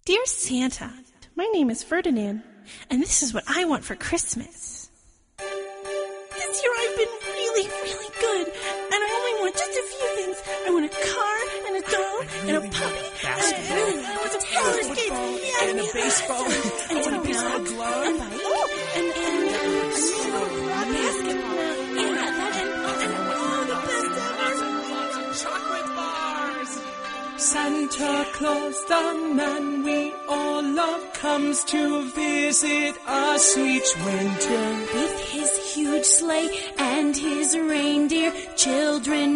Dear Santa, my name is Ferdinand, and this is what I want for Christmas. This year I've been really, really good, and I only want just a few things. I want a car, and a doll, and a puppy, and I want some roller skates, and a baseball, and a baseball glove, and a basketball, and the best ever. Chocolate bars. Santa Claus, the man we all love, comes to visit us each winter. With his huge sleigh and his reindeer, children